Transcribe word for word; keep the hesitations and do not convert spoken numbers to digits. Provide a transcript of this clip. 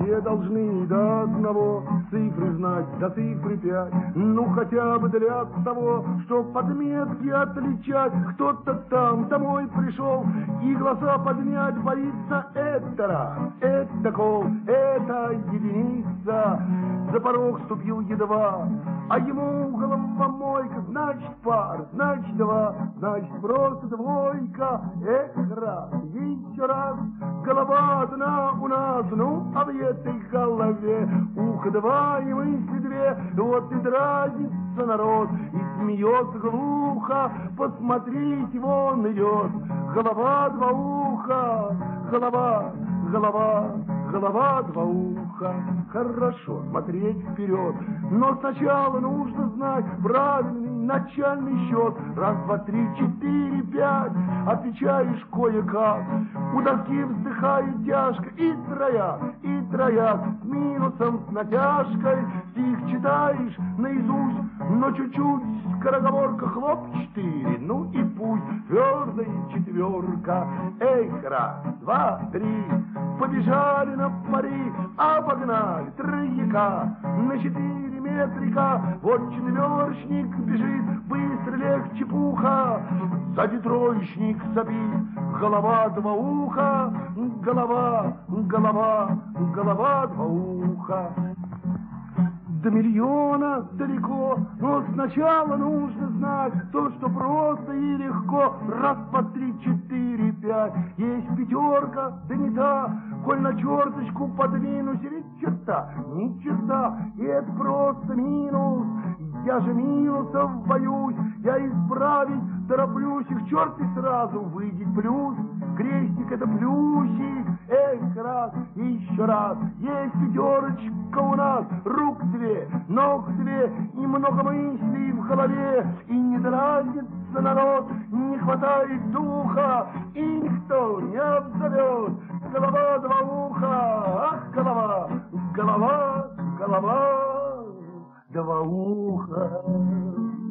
все должны до одного цифры знать, до цифры пять. Ну хотя бы для того, чтоб подметки отличать. Кто-то там домой пришел и глаза поднять боится. Это раз, это кол, это единица. За порог ступил едва, а ему головомойка. Значит пар, значит два, значит просто двойка. Эх, раз, еще раз, голова одна у нас. Ну, а в этой голове ухо два и мысли две. Вот и дразнится народ, и смеется глухо. Посмотрите, вон идет голова два уха. Голова, голова, голова два уха. Хорошо смотреть вперед, но сначала нужно знать правильный начальный счет. Раз, два, три, четыре, пять, отвечаешь кое-как. У доски вздыхает тяжко и трояк, и трояк. С минусом, с натяжкой стих читаешь наизусть, но чуть-чуть скороговорка, хлоп, четыре. Ну и пусть твердая четверка. Эх, раз, два, три, побежали на пари, обогнали трояка на четыре метрика. Вот четверочник бежит, быстро легче пуха. Сзади троечник сопит, голова два уха. Голова, голова, голова два уха. До миллиона далеко, но сначала нужно знать то, что просто и легко. Раз, по три, четыре, пять, есть пятерка, да не та. Коль на черточку подвинусь, ведь черта, ни черта, и это просто минус. Я же минусов боюсь, я исправить тороплюсь их, черт и сразу выйдет плюс. Крестик это плюсик, эх, раз, еще раз. Есть пятерочка у нас, рук две, ног две, и много мыслей в голове. И не дразнится народ, не хватает духа, и никто не обзовет. Голова два уха, ах, голова, голова, голова два уха.